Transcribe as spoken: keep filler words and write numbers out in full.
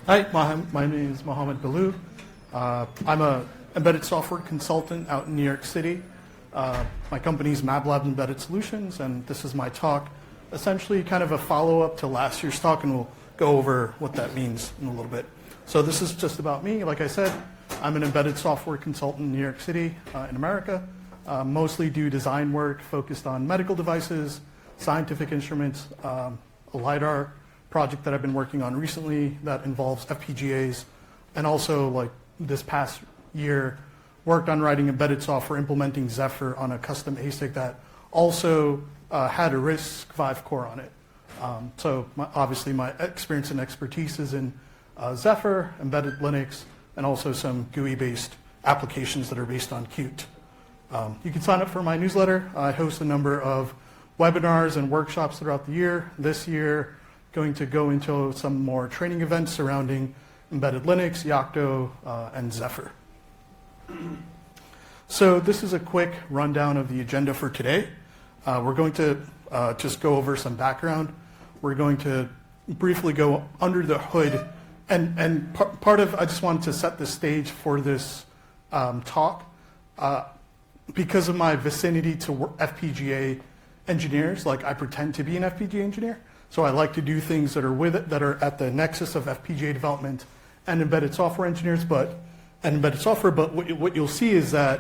Hi, my, my name is Mohammed Baloo. Uh, I'm a embedded software consultant out in New York City. Uh, my company is MabLab Embedded Solutions, and this is my talk, essentially kind of a follow-up to last year's talk, and we'll go over what that means in a little bit. So this is just about me. Like I said, I'm an embedded software consultant in New York City uh, in America. Uh, mostly do design work focused on medical devices, scientific instruments, um, a LiDAR project that I've been working on recently that involves F P G As, and also like this past year worked on writing embedded software implementing Zephyr on a custom A S I C that also uh, had a RISC-V core on it. Um, so my, obviously my experience and expertise is in uh, Zephyr, embedded Linux, and also some G U I-based applications that are based on Qt. Um, you can sign up for my newsletter. I host a number of webinars and workshops throughout the year. This year, going to go into some more training events surrounding embedded Linux, Yocto, uh, and Zephyr. So this is a quick rundown of the agenda for today. Uh, we're going to uh, just go over some background. We're going to briefly go under the hood, and, and par part of, I just wanted to set the stage for this um, talk. Uh, because of my vicinity to F P G A engineers, like I pretend to be an F P G A engineer, so I like to do things that are with it, that are at the nexus of F P G A development and embedded software engineers, but and embedded software. But what, what you'll see is that